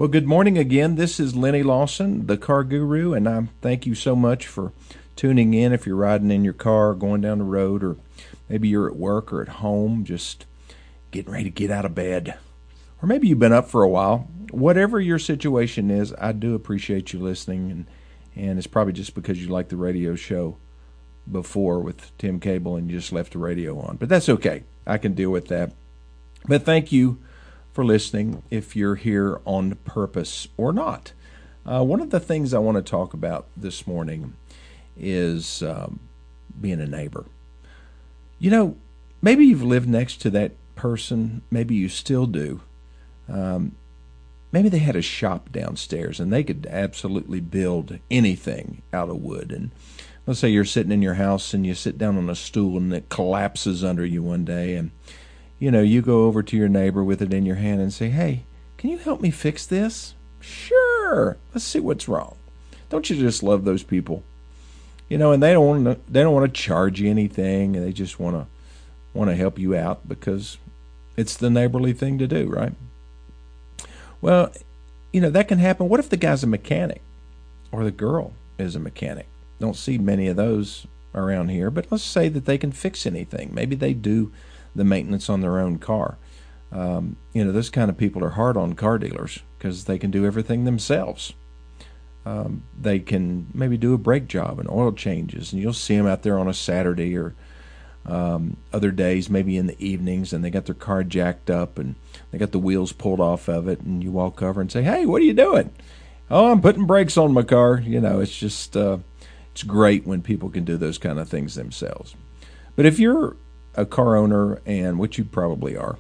Well, good morning again. This is Lenny Lawson, the car guru, and I thank you so much for tuning in. If you're riding in your car, going down the road, or maybe you're at work or at home, just getting ready to get out of bed, or maybe you've been up for a while. Whatever your situation is, I do appreciate you listening, and it's probably just because you like the radio show before with Tim Cable and you just left the radio on. But that's okay. I can deal with that. But thank you for listening, if you're here on purpose or not. One of the things I want to talk about this morning is being a neighbor. You know, maybe you've lived next to that person. Maybe you still do. Maybe they had a shop downstairs and they could absolutely build anything out of wood. And let's say you're sitting in your house and you sit down on a stool and it collapses under you one day, and you go over to your neighbor with it in your hand and say, "Hey, can you help me fix this?" "Sure. Let's see what's wrong." Don't you just love those people? And they don't want to charge you anything, and they just want to help you out because it's the neighborly thing to do, right? Well, that can happen. What if the guy's a mechanic or the girl is a mechanic? Don't see many of those around here, but let's say that they can fix anything. Maybe they do the maintenance on their own car. Those kind of people are hard on car dealers because they can do everything themselves. They can maybe do a brake job and oil changes, and you'll see them out there on a Saturday or other days, maybe in the evenings, and they got their car jacked up and they got the wheels pulled off of it, and you walk over and say, "Hey, what are you doing?" "Oh, I'm putting brakes on my car." It's just it's great when people can do those kind of things themselves. But if you're a car owner, and which you probably are,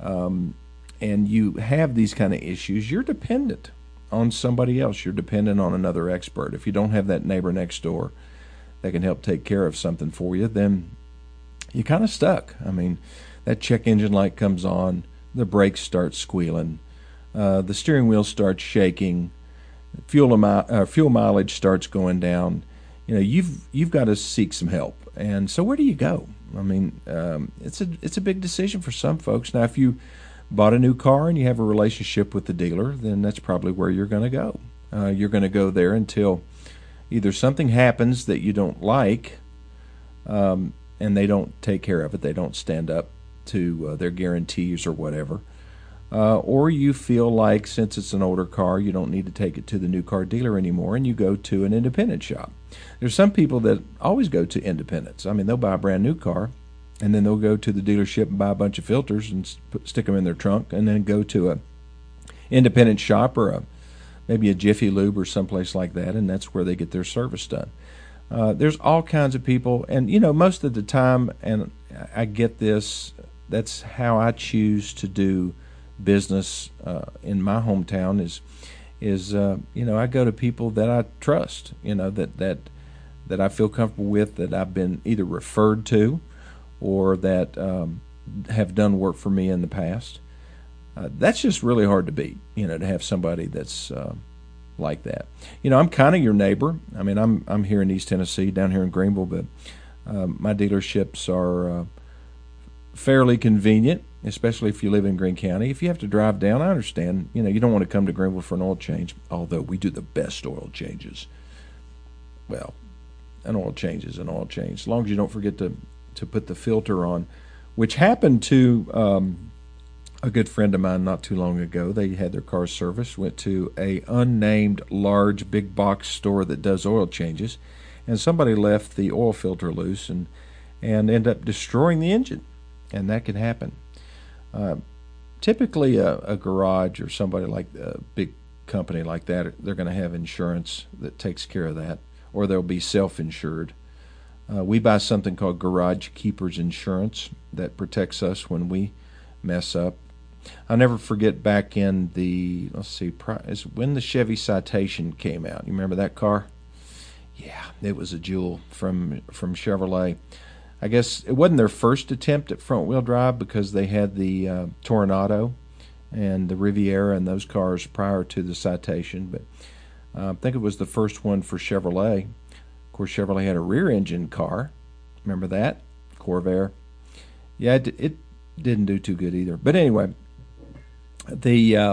and you have these kind of issues, you're dependent on somebody else. You're dependent on another expert. If you don't have that neighbor next door that can help take care of something for you, then you're kind of stuck. I mean, that check engine light comes on, the brakes start squealing, the steering wheel starts shaking, fuel mileage starts going down. You've got to seek some help. And so where do you go? I mean, it's a big decision for some folks. Now, if you bought a new car and you have a relationship with the dealer, then that's probably where you're going to go. You're going to go there until either something happens that you don't like, and they don't take care of it. They don't stand up to their guarantees or whatever. Or you feel like since it's an older car, you don't need to take it to the new car dealer anymore, and you go to an independent shop. There's some people that always go to independents. I mean, they'll buy a brand new car, and then they'll go to the dealership and buy a bunch of filters and stick them in their trunk, and then go to a independent shop or maybe a Jiffy Lube or someplace like that, and that's where they get their service done. There's all kinds of people, and most of the time, and I get this, that's how I choose to do business in my hometown is I go to people that I trust, that I feel comfortable with, that I've been either referred to or that have done work for me in the past. That's just really hard to beat, to have somebody that's like that. I'm kind of your neighbor. I mean, I'm here in East Tennessee, down here in Greenville, but my dealerships are fairly convenient, especially if you live in Greene County. If you have to drive down, I understand. You don't want to come to Greenville for an oil change, although we do the best oil changes. Well, an oil change is an oil change, as long as you don't forget to put the filter on, which happened to a good friend of mine not too long ago. They had their car serviced, went to a unnamed large big box store that does oil changes, and somebody left the oil filter loose and ended up destroying the engine. And that can happen. Typically, a garage or somebody like a big company like that, they're going to have insurance that takes care of that, or they'll be self-insured. We buy something called Garage Keepers Insurance that protects us when we mess up. I'll never forget back in the, when the Chevy Citation came out. You remember that car? Yeah, it was a jewel from Chevrolet. I guess it wasn't their first attempt at front-wheel drive because they had the Toronado and the Riviera and those cars prior to the Citation, but I think it was the first one for Chevrolet. Of course, Chevrolet had a rear-engine car. Remember that? Corvair. Yeah, it didn't do too good either. But anyway, the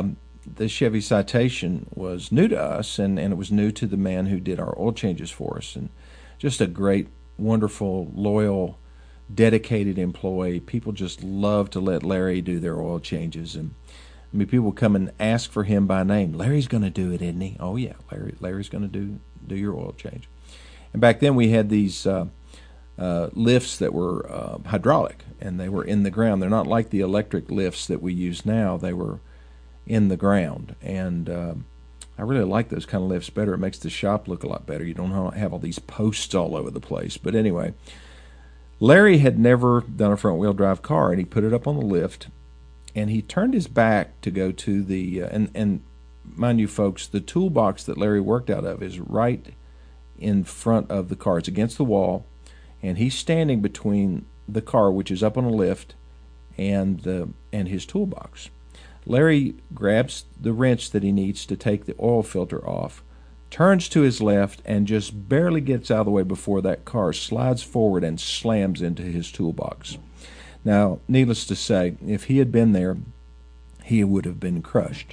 the Chevy Citation was new to us, and it was new to the man who did our oil changes for us. And just a great, wonderful, loyal, dedicated employee. People just love to let Larry do their oil changes. And I mean, people come and ask for him by name. Larry's going to do it, isn't he? Oh, yeah, Larry's going to do your oil change. And back then we had these lifts that were hydraulic, and they were in the ground. They're not like the electric lifts that we use now. They were in the ground. And I really like those kind of lifts better. It makes the shop look a lot better. You don't have all these posts all over the place. But anyway, Larry had never done a front-wheel drive car, and he put it up on the lift, and he turned his back to go to the and mind you, folks, the toolbox that Larry worked out of is right in front of the car. It's against the wall, and he's standing between the car, which is up on a lift, and his toolbox. Larry grabs the wrench that he needs to take the oil filter off, turns to his left, and just barely gets out of the way before that car slides forward and slams into his toolbox. Now, needless to say, if he had been there, he would have been crushed.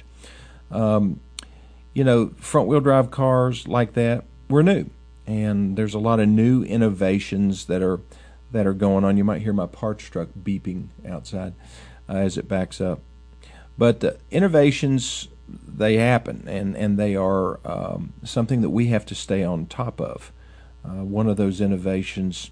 Front-wheel drive cars like that were new, and there's a lot of new innovations that are going on. You might hear my parts truck beeping outside as it backs up. But innovations, they happen, and they are something that we have to stay on top of. One of those innovations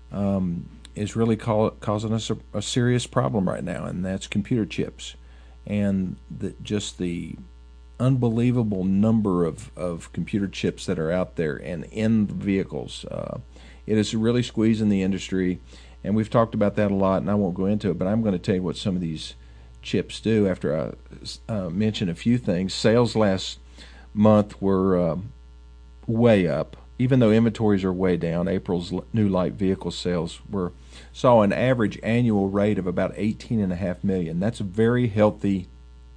is really causing us a serious problem right now, and that's computer chips. And just the unbelievable number of computer chips that are out there and in the vehicles. It is really squeezing the industry, and we've talked about that a lot, and I won't go into it, but I'm going to tell you what some of these chips do after I mention a few things. Sales last month were way up, even though inventories are way down. April's new light vehicle sales saw an average annual rate of about 18.5 million. That's very healthy,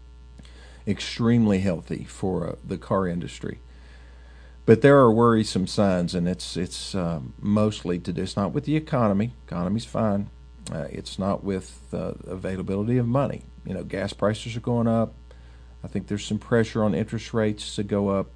extremely healthy for the car industry. But there are worrisome signs, and it's mostly to do. It's not with the economy. Economy's fine. It's not with availability of money. Gas prices are going up. I think there's some pressure on interest rates to go up.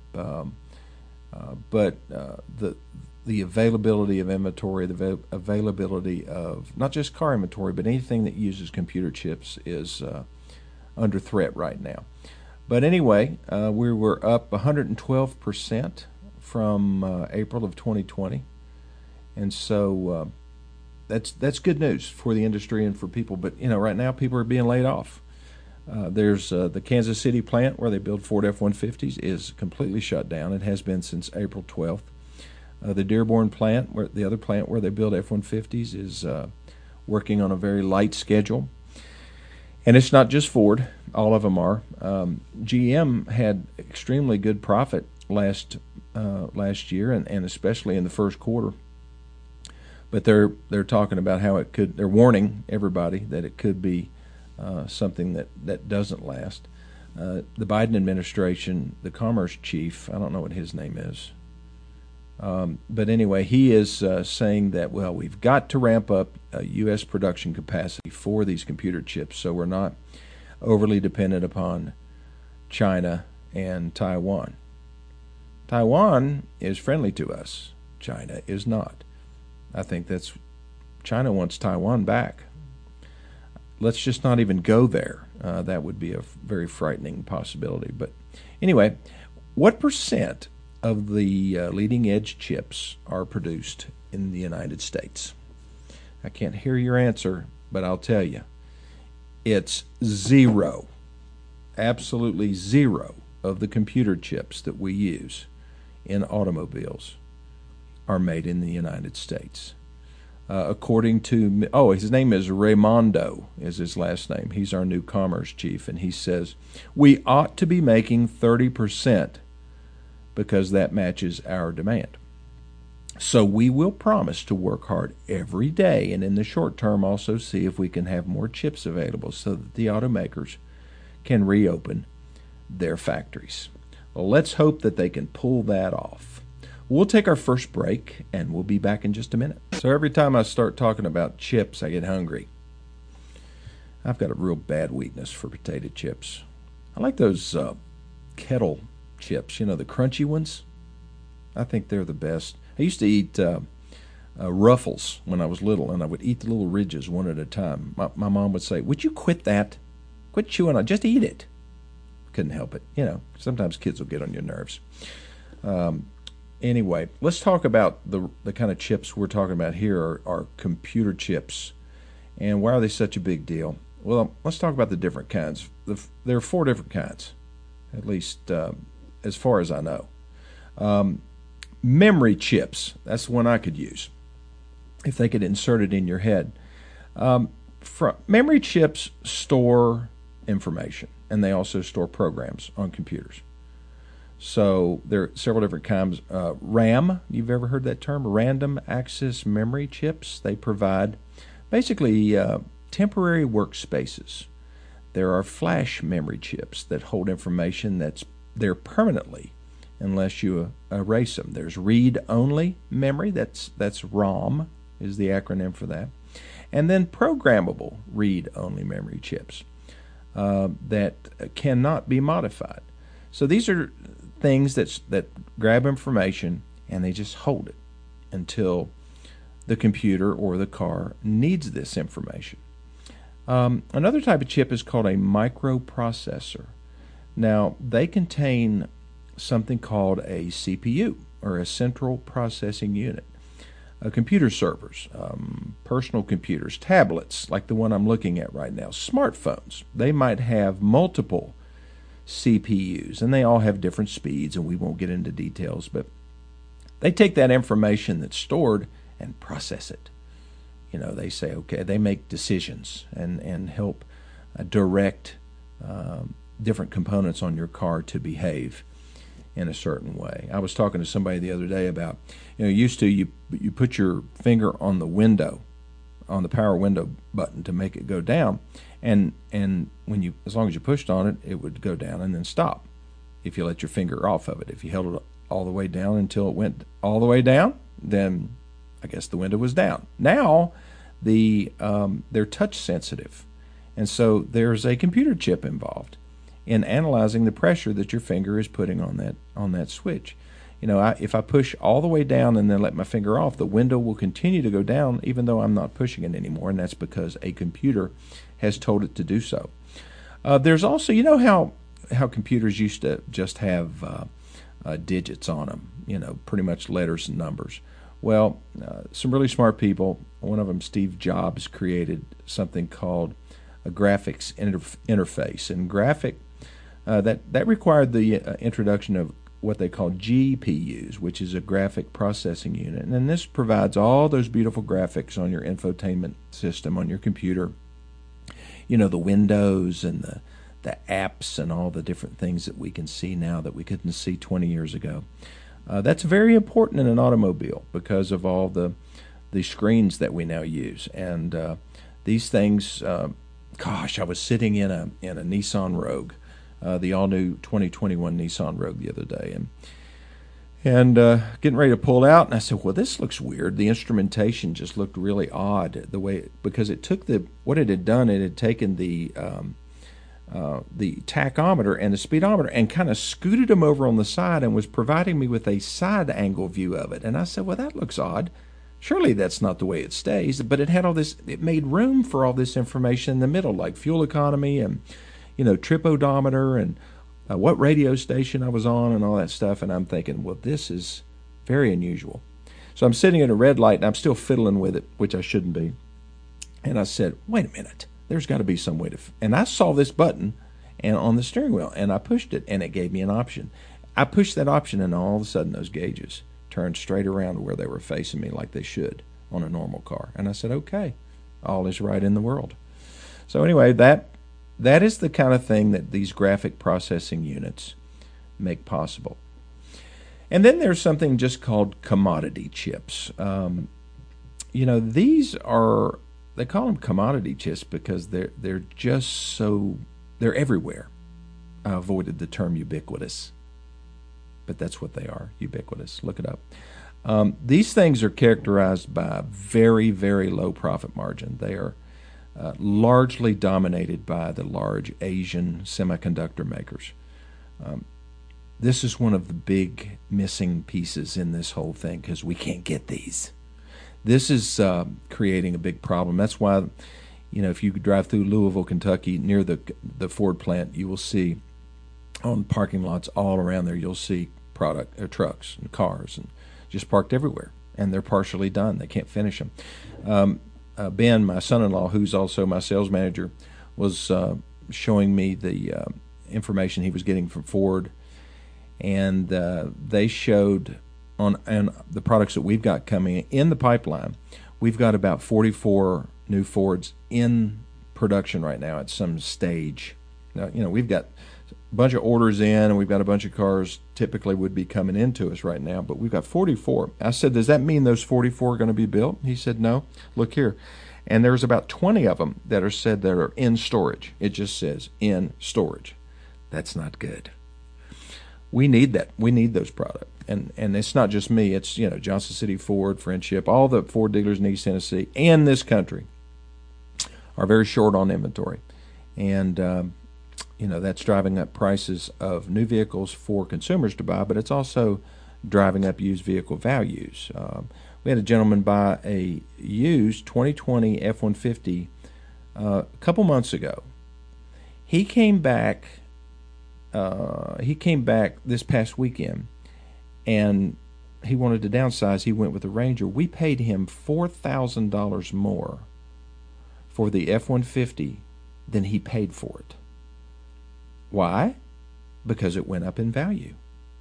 But the availability of inventory, the availability of not just car inventory, but anything that uses computer chips is under threat right now. But anyway, we were up 112% from April of 2020, and so that's good news for the industry and for people. But right now people are being laid off. There's the Kansas City plant where they build Ford F-150s is completely shut down. It has been since April 12th. The Dearborn plant, the other plant where they build F-150s, is working on a very light schedule. And it's not just Ford; all of them are. GM had extremely good profit last year, and especially in the first quarter. But they're talking about how it could. They're warning everybody that it could be something that doesn't last. The Biden administration, the Commerce Chief, I don't know what his name is, but anyway, he is saying that, well, we've got to ramp up U.S. production capacity for these computer chips, so we're not overly dependent upon China and Taiwan. Taiwan is friendly to us. China is not. I think China wants Taiwan back. Let's just not even go there. That would be a very frightening possibility. But anyway, what percent of the leading edge chips are produced in the United States? I can't hear your answer, but I'll tell you. It's zero. Absolutely zero of the computer chips that we use in automobiles are made in the United States. According to, his name is Raimondo, is his last name. He's our new commerce chief, and he says, we ought to be making 30% because that matches our demand. So we will promise to work hard every day, and in the short term also see if we can have more chips available so that the automakers can reopen their factories. Well, let's hope that they can pull that off. We'll take our first break, and we'll be back in just a minute. So every time I start talking about chips, I get hungry. I've got a real bad weakness for potato chips. I like those kettle chips, the crunchy ones. I think they're the best. I used to eat Ruffles when I was little, and I would eat the little ridges one at a time. My mom would say, "Would you quit that? Quit chewing on, just eat it." Couldn't help it. Sometimes kids will get on your nerves. Anyway, let's talk about the kind of chips we're talking about here are computer chips. And why are they such a big deal? Well, let's talk about the different kinds. There are 4 different kinds, at least as far as I know. Memory chips, that's the one I could use if they could insert it in your head. Memory chips store information, and they also store programs on computers. So there are several different kinds. RAM, you've ever heard that term? Random Access Memory Chips. They provide basically temporary workspaces. There are flash memory chips that hold information that's there permanently unless you erase them. There's read-only memory, that's ROM is the acronym for that. And then programmable read-only memory chips that cannot be modified. So these are things that grab information and they just hold it until the computer or the car needs this information. Another type of chip is called a microprocessor. Now, they contain something called a CPU, or a central processing unit. Computer servers, personal computers, tablets, like the one I'm looking at right now, smartphones, they might have multiple CPUs, and they all have different speeds, and we won't get into details, but they take that information that's stored and process it. They say, okay, they make decisions and help direct different components on your car to behave in a certain way. I was talking to somebody the other day about, used to you put your finger on the window, on the power window button to make it go down, and when as long as you pushed on it, it would go down and then stop. If you let your finger off of it, if you held it all the way down until it went all the way down, then I guess the window was down. Now they're touch sensitive, and so there's a computer chip involved in analyzing the pressure that your finger is putting on that switch. If I push all the way down and then let my finger off, the window will continue to go down even though I'm not pushing it anymore, and that's because a computer has told it to do so. There's also, how computers used to just have digits on them, pretty much letters and numbers. Well, some really smart people, one of them, Steve Jobs, created something called a graphics interface, and that required the introduction of what they call GPUs, which is a graphic processing unit. And then this provides all those beautiful graphics on your infotainment system, on your computer. The windows and the apps and all the different things that we can see now that we couldn't see 20 years ago. That's very important in an automobile because of all the screens that we now use. And these things, I was sitting in a Nissan Rogue, the all-new 2021 Nissan Rogue the other day, and getting ready to pull out, and I said, well, this looks weird. The instrumentation just looked really odd because it took what it had done, it had taken the tachometer and the speedometer and kind of scooted them over on the side and was providing me with a side angle view of it. And I said, well, that looks odd. Surely that's not the way it stays. But it had all this, it made room for all this information in the middle, like fuel economy and, trip odometer and what radio station I was on and all that stuff. And I'm thinking, well, this is very unusual. So I'm sitting at a red light and I'm still fiddling with it, which I shouldn't be. And I said, wait a minute. There's got to be some way and I saw this button and on the steering wheel, and I pushed it, and it gave me an option. I pushed that option, and all of a sudden those gauges turned straight around to where they were facing me like they should on a normal car. And I said, okay, all is right in the world. So anyway, that is the kind of thing that these graphic processing units make possible. And then there's something just called commodity chips. These are, they call them commodity chips because they're just so, they're everywhere. I avoided the term ubiquitous, but that's what they are, ubiquitous. Look it up. These things are characterized by very, very low profit margin. They are largely dominated by the large Asian semiconductor makers. This is one of the big missing pieces in this whole thing because we can't get these. This is creating a big problem. That's why, if you drive through Louisville, Kentucky, near the Ford plant, you will see on parking lots all around there, you'll see trucks and cars and just parked everywhere, and they're partially done. They can't finish them. Ben, my son-in-law, who's also my sales manager, was showing me the information he was getting from Ford, and they showed on the products that we've got coming in the pipeline, we've got about 44 new Fords in production right now at some stage. Now, we've got a bunch of orders in, and we've got a bunch of cars typically would be coming into us right now, but we've got 44. I said, does that mean those 44 are going to be built? He said, no. Look here. And there's about 20 of them that are said that are in storage. It just says in storage. That's not good. We need that. We need those products. And it's not just me. It's, Johnson City Ford, Friendship, all the Ford dealers in East Tennessee and this country are very short on inventory. And, that's driving up prices of new vehicles for consumers to buy, but it's also driving up used vehicle values. We had a gentleman buy a used 2020 F-150 a couple months ago. He came back this past weekend, and he wanted to downsize. He went with the Ranger. We paid him $4,000 more for the F-150 than he paid for it. Why? Because it went up in value.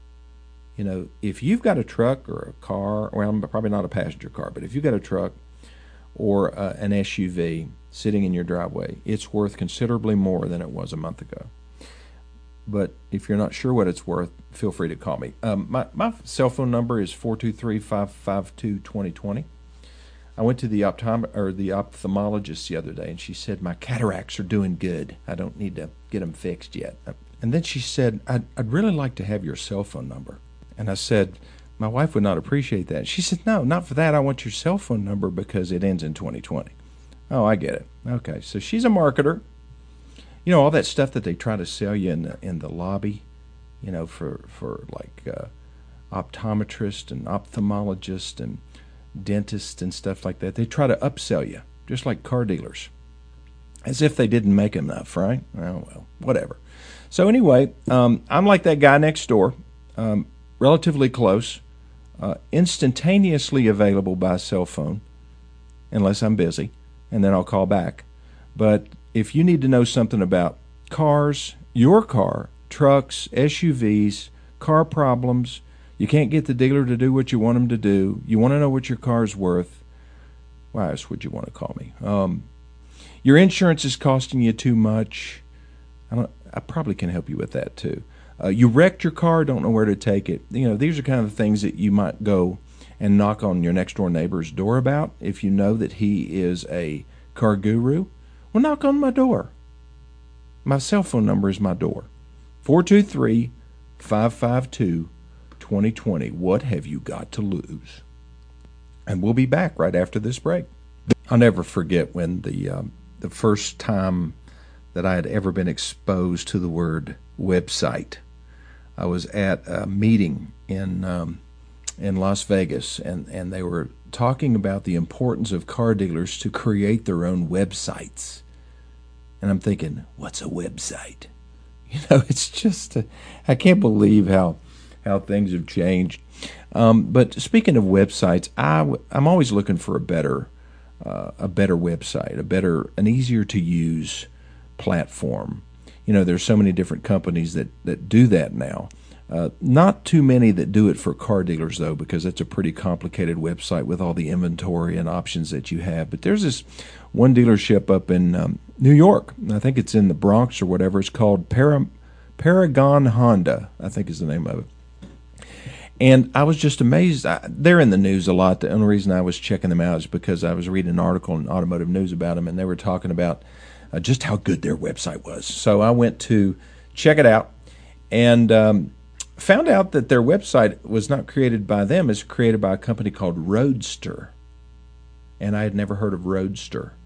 If you've got a truck or a car, well, probably not a passenger car, but if you've got a truck or an SUV sitting in your driveway, it's worth considerably more than it was a month ago. But if you're not sure what it's worth, feel free to call me. My cell phone number is 423-552-2020. I went to the ophthalmologist the other day, and she said, my cataracts are doing good. I don't need to get them fixed yet. And then she said, I'd really like to have your cell phone number. And I said, my wife would not appreciate that. She said, no, not for that. I want your cell phone number because it ends in 2020. Oh, I get it. Okay, so she's a marketer. All that stuff that they try to sell you in the lobby, for like optometrists and ophthalmologists and dentists and stuff like that. They try to upsell you, just like car dealers, as if they didn't make enough, right? Oh, well, whatever. So anyway, I'm like that guy next door, relatively close, instantaneously available by cell phone, unless I'm busy, and then I'll call back. But if you need to know something about cars, your car, trucks, SUVs, car problems, you can't get the dealer to do what you want him to do, you want to know what your car's worth, why else would you want to call me? Your insurance is costing you too much. I probably can help you with that too. You wrecked your car, don't know where to take it. These are kind of the things that you might go and knock on your next door neighbor's door about if you know that he is a car guru. Well, knock on my door. My cell phone number is my door. 423-552-2020. What have you got to lose? And we'll be back right after this break. I'll never forget when the first time that I had ever been exposed to the word website. I was at a meeting in Las Vegas, and they were talking about the importance of car dealers to create their own websites. And I'm thinking, what's a website? It's just, I can't believe how things have changed. But speaking of websites, I'm always looking for a better website, an easier to use platform. There's so many different companies that do that now. Not too many that do it for car dealers, though, because it's a pretty complicated website with all the inventory and options that you have. But there's this one dealership up in New York. I think it's in the Bronx or whatever. It's called Paragon Honda, I think is the name of it. And I was just amazed. They're in the news a lot. The only reason I was checking them out is because I was reading an article in Automotive News about them, and they were talking about just how good their website was. So I went to check it out and found out that their website was not created by them. It's created by a company called Roadster. And I had never heard of Roadster.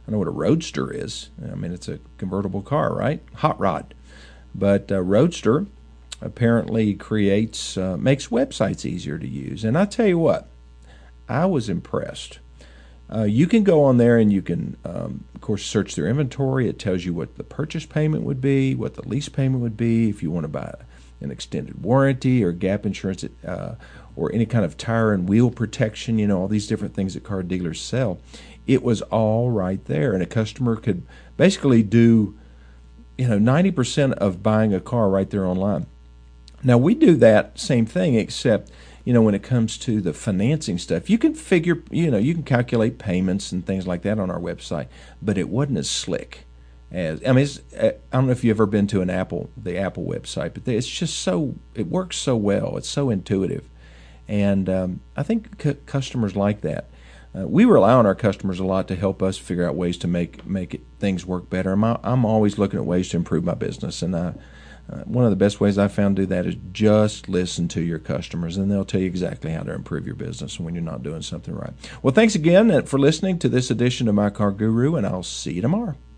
I know what a Roadster is. I mean, it's a convertible car, right? Hot rod. But Roadster apparently makes websites easier to use. And I tell you what, I was impressed. You can go on there and you can, of course, search their inventory. It tells you what the purchase payment would be, what the lease payment would be, if you want to buy an extended warranty or gap insurance, or any kind of tire and wheel protection, all these different things that car dealers sell. It was all right there, and a customer could basically do 90% of buying a car right there online. Now, we do that same thing, except when it comes to the financing stuff, you can figure, you can calculate payments and things like that on our website, but it wasn't as slick as, I don't know if you've ever been to the Apple website, but it's just it works so well. It's so intuitive. And I think customers like that. We rely on our customers a lot to help us figure out ways to make things work better. I'm always looking at ways to improve my business, and one of the best ways I've found to do that is just listen to your customers, and they'll tell you exactly how to improve your business when you're not doing something right. Well, thanks again for listening to this edition of My Car Guru, and I'll see you tomorrow.